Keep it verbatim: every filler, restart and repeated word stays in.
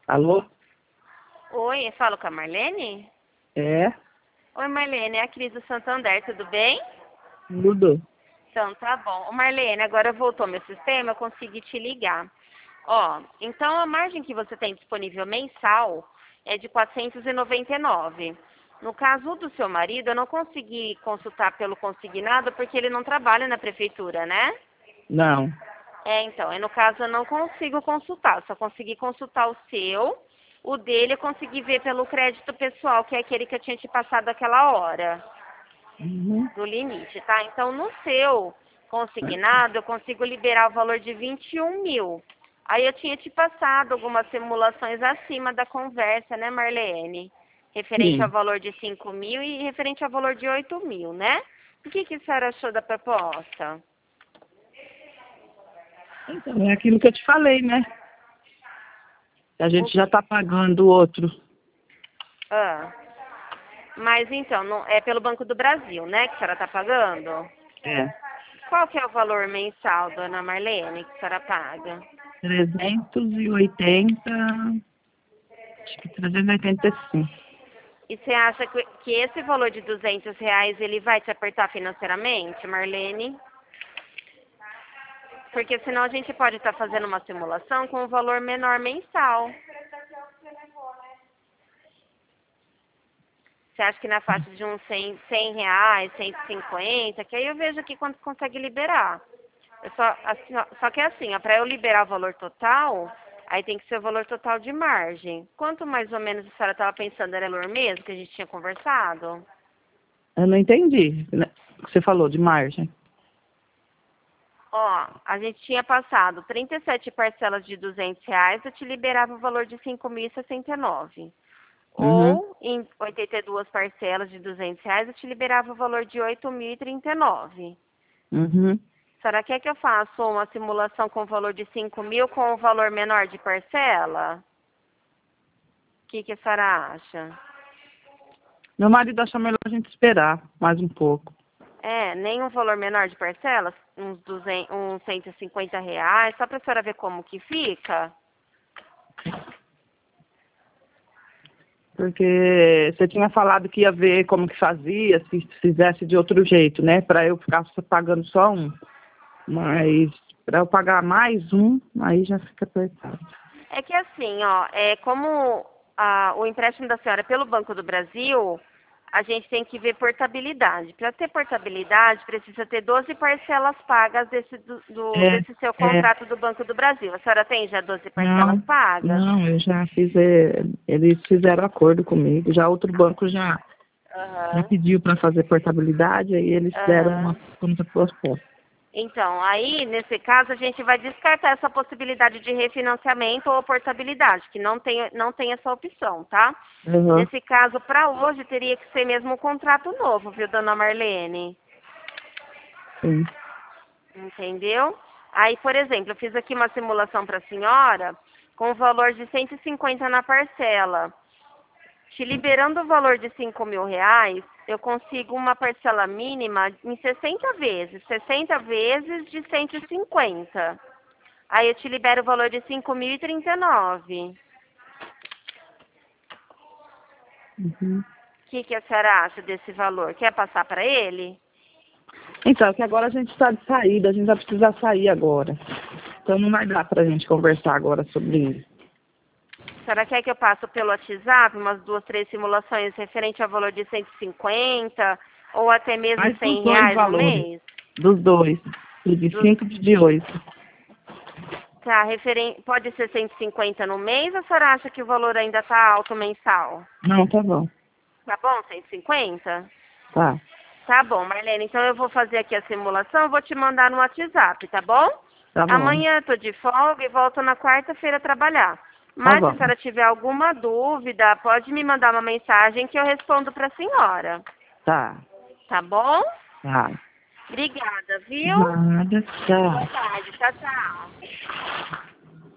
Alô? Oi, eu falo com a Marlene? É? Oi, Marlene, é a Cris do Santander, tudo bem? Tudo? Então, tá bom. Ô, Marlene, agora voltou meu sistema, eu consegui te ligar. Ó, então a margem que você tem disponível mensal é de quatrocentos e noventa e nove. No caso do seu marido, eu não consegui consultar pelo consignado porque ele não trabalha na prefeitura, né? Não. É, então, é no caso eu não consigo consultar, só consegui consultar o seu. O dele eu consegui ver pelo crédito pessoal, que é aquele que eu tinha te passado aquela hora, Uhum. do limite, tá? Então, no seu consignado, eu consigo liberar o valor de vinte e um mil. Aí eu tinha te passado algumas simulações acima da conversa, né, Marlene? Referente ao Sim. valor de cinco mil e referente ao valor de oito mil, né? O que, que a senhora achou da proposta? Então, é aquilo que eu te falei, né? A O gente já quê? tá pagando o outro. Ah. Mas então, não, é pelo Banco do Brasil, né, que a senhora está pagando? É. Qual que é o valor mensal, dona Marlene, que a senhora paga? trezentos e oitenta. Acho que trezentos e oitenta e cinco. E você acha que, que esse valor de duzentos reais, ele vai te apertar financeiramente, Marlene? Porque senão a gente pode estar fazendo uma simulação com um valor menor mensal. Você acha que na faixa de uns cem, cem reais, cento e cinquenta, que aí eu vejo aqui quanto consegue liberar. Eu só, assim, ó, só que é assim, para eu liberar o valor total, aí tem que ser o valor total de margem. Quanto mais ou menos a senhora estava pensando? Era valor mesmo que a gente tinha conversado? Eu não entendi, né, o que você falou de margem. Ó, a gente tinha passado trinta e sete parcelas de duzentos reais, eu te liberava o valor de cinco mil e sessenta e nove. Uhum. Ou, em oitenta e duas parcelas de duzentos reais, eu te liberava o valor de oito mil e trinta e nove. Uhum. A senhora quer que eu faça uma simulação com o valor de cinco mil com o valor menor de parcela? O que, que a senhora acha? Meu marido achou melhor a gente esperar mais um pouco. É, nem um valor menor de parcelas? Uns, duzentos, uns cento e cinquenta reais, só para a senhora ver como que fica? Porque você tinha falado que ia ver como que fazia, se fizesse de outro jeito, né? Para eu ficar só pagando só um. Mas para eu pagar mais um, aí já fica apertado. É que assim, ó, é como a, o empréstimo da senhora é pelo Banco do Brasil, a gente tem que ver portabilidade. Para ter portabilidade, precisa ter doze parcelas pagas desse, do, do- É, desse seu é. contrato do Banco do Brasil. A senhora tem já doze parcelas Não, pagas? não, eu já fiz, é, eles fizeram acordo comigo. Já outro banco já, já Aham. pediu para fazer portabilidade, aí eles deram uma Aham. contraproposta. Então, aí, nesse caso, a gente vai descartar essa possibilidade de refinanciamento ou portabilidade, que não tem, não tem essa opção, tá? Uhum, Nesse caso, para hoje, teria que ser mesmo um contrato novo, viu, dona Marlene? sim. Entendeu? Aí, por exemplo, eu fiz aqui uma simulação para a senhora com o valor de cento e cinquenta na parcela. Te liberando o valor de cinco mil reais, eu consigo uma parcela mínima em sessenta vezes. sessenta vezes de cento e cinquenta. Aí eu te libero o valor de cinco mil e trinta e nove. Uhum. O que, que a senhora acha desse valor? Quer passar para ele? Então, que agora a gente está de saída, a gente vai precisar sair agora. Então não vai dar para a gente conversar agora sobre isso. A senhora quer que eu passe pelo WhatsApp umas duas, três simulações referente ao valor de cento e cinquenta ou até mesmo Mas dos cem dois reais no valores, mês? dos dois, de Dos, cinco e de oito. tá, referen, pode ser cento e cinquenta no mês ou a senhora acha que o valor ainda está alto mensal? Não, tá bom. Tá bom, cento e cinquenta? Tá, Tá bom, Marlene. Então eu vou fazer aqui a simulação, eu vou te mandar no WhatsApp, tá bom? tá bom, Amanhã eu tô de folga e volto na quarta-feira a trabalhar. tá Mas se a bom. senhora tiver alguma dúvida, pode me mandar uma mensagem que eu respondo para a senhora. Tá, Tá bom? tá. Obrigada, viu? Nada, Boa tchau. tarde. Tchau, tchau.